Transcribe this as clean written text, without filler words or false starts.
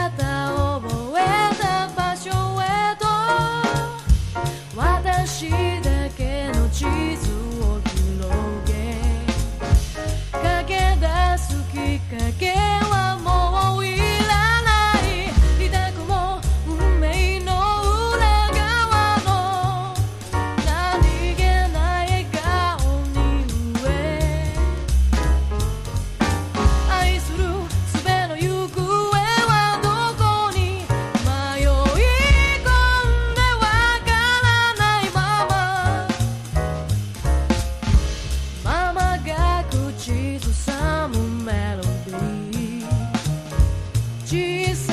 た覚えた場所へと私だけの地図を広げ駆け出すきっかけはもういらない痛くも運命の裏側の何気ない笑顔に飢え愛する術の行方はどこに迷い込んでわからないママが口ずさむメロディー小さ